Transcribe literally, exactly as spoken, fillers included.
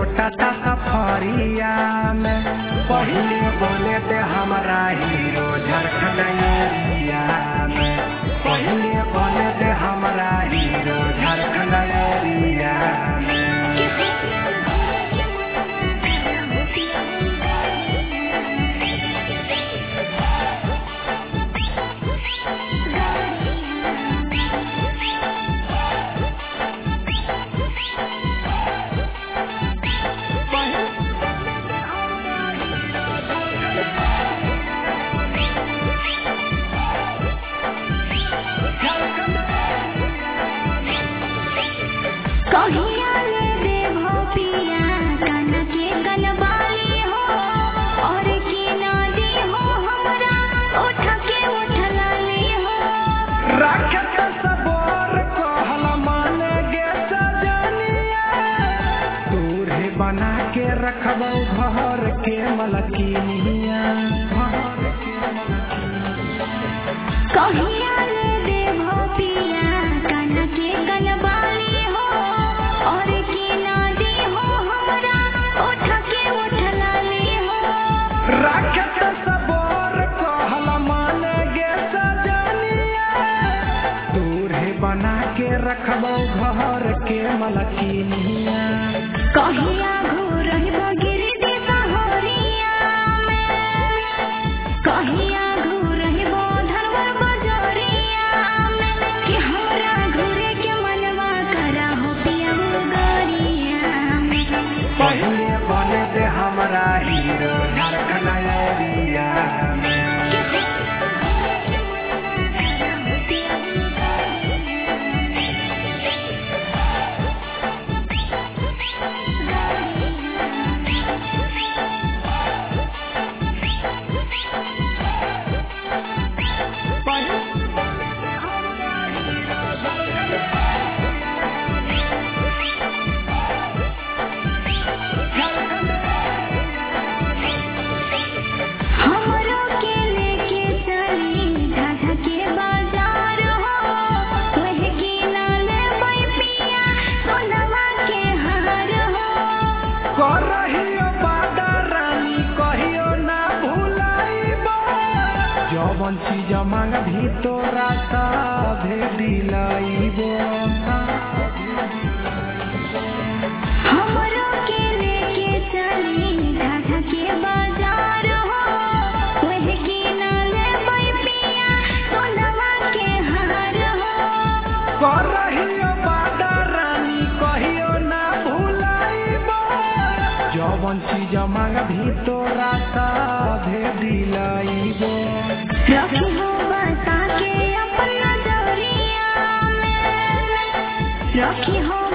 टाटा सफारिया में पहले बोले थे हमारा हीरो झारखंड एरिया में पहले बोले थे हमारा हीरो झारखंड एरिया में। कहिया ले देवो पिया कान के गलबाली हो और की नदी हो हमरा उठ के उठलाली हो राखत सबोर कहल माने गे सजनिया तूरे बना के रखबौ घर के मलकिनिया। कहिया ले देवो पिया कान के गलबाली हो और की नदी हो हमरा उठ के उठलाली हो राखत सबोर कहल माने गे सजनिया तूरे बना के रखबौ घर के मलकिनिया। कहिया घूरहिबो गिरदी सहरिया में कहिया घूरहिबो धरवर बजरिया में कि हमरा घूरे के मनवा करा हो पिया गरिया में पहले बोले थे हमारा हीरो झारखंड एरिया में। हमरो के लेके चली ढाढा के बाजार हो वह की ना लेबै पिया सोनवा के हार हो करहियो बादा रानी कहियो ना भुलाइबो जवन चीज मांग भी तोरा साधे दिलाइबो। हमरो के लेके चली ढाढा के बाजार हो वह की ना लेबै पिया सोनवा के हार हो करहियो बादा रानी कहियो ना भुलाइबो जवन चीज मांग भी तोरा साधे दिलाइबो। रखी हो बसा के अपन नजरिया में रखी हो